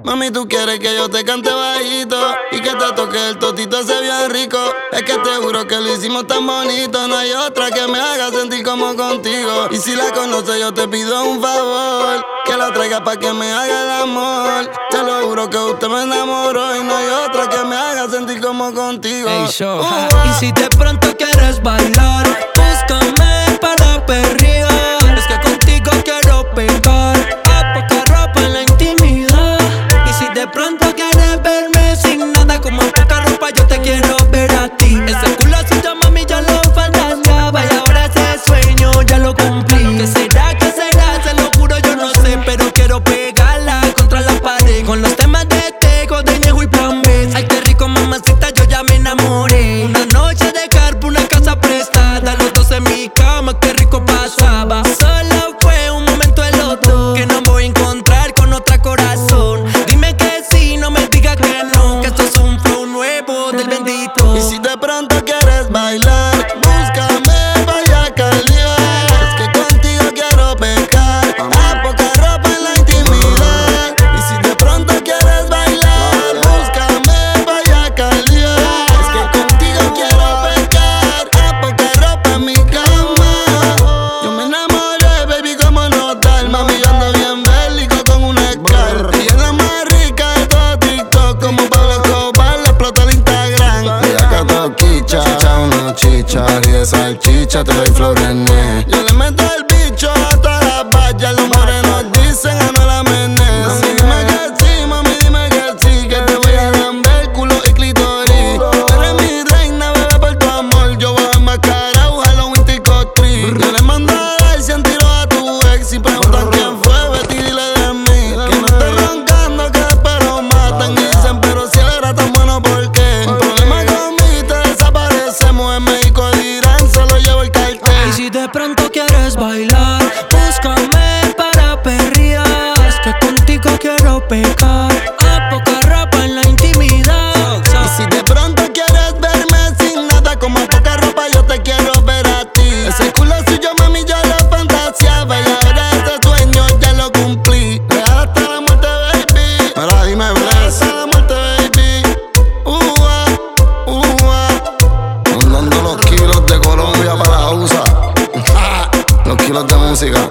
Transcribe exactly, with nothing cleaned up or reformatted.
Mami, tú quieres que yo te cante bajito y que te toque el totito ese bien rico. Es que te juro que lo hicimos tan bonito. No hay otra que me haga sentir como contigo. Y si la conoces yo te pido un favor, que la traiga pa' que me haga el amor. Te lo juro que usted me enamoró y no hay otra que me haga sentir como contigo. Hey, show. uh, uh. Y si de pronto quieres bailar, búscame para perrear. Es que contigo quiero pegar a poca ropa en la intimidad. Y si de pronto quieres verme sin nada, como en poca ropa yo te quiero ver a ti. Ese culo suyo mami ya lo fantaseaba y ahora ese sueño ya lo cumplí. ¿Qué será, qué será? Se lo juro yo no sé, pero quiero pegarla contra la pared con los temas de Tego, de Ñejo y Plan B. Ay, qué rico mamacita, yo ya me enamoré. Una noche de carpo, una casa prestada, los dos en mi cama, qué rico pasaba. Solo fue un momento de los dos, que no voy a encontrar con otra corazón. Dime que sí, no me digas que no, que esto es un flow nuevo del bendito. Y si de pronto quieres bailar, búscame vaya calidad. Es que contigo quiero pecar a poca ropa en la intimidad. Y si de pronto quieres bailar, búscame vaya calidad. Es que contigo quiero pecar a poca ropa en mi cama. Yo me enamoré, baby, como no tal. Mami, yo ando bien bélico con una Scar. Y es la más rica de todo TikTok, como Pablo Escobar, le explotó el Instagram. Ella cató quicha, chicha, una chicha, y de salchicha te doy flores. Yo le meto el bicho a todas las vallas, los morenos dicen Anuel Amenes. Mami, dime que sí, mami, dime que sí, que te voy a lamber culo y clítoris. Tú eres mi reina, bebé, por tu amor. Yo voy a enmascarar Halloween Tico Tree. Yo le mando a dar cien tiros a tu ex y preguntan quién fue, Betty, dile de mí. Que no esté roncando, que después lo matan. Y dicen, pero si él era tan bueno, ¿por qué? Un problema conmigo y te desaparecemos. En México dirán, solo llevo el cartel. Y si de pronto quieres bailar, búscame para perrear. Es que contigo quiero pecar a poca ropa en la intimidad. Y si de pronto quieres verme sin nada, como poca ropa yo te quiero ver a ti. Ese culo suyo mami yo lo fantaseaba y ahora ese sueño ya lo cumplí. Real hasta la muerte, baby. Ahora dime, bless. Hasta la muerte, baby. Ua, ua. Mandando los kilos de Colombia para la U S A. Los kilos de música.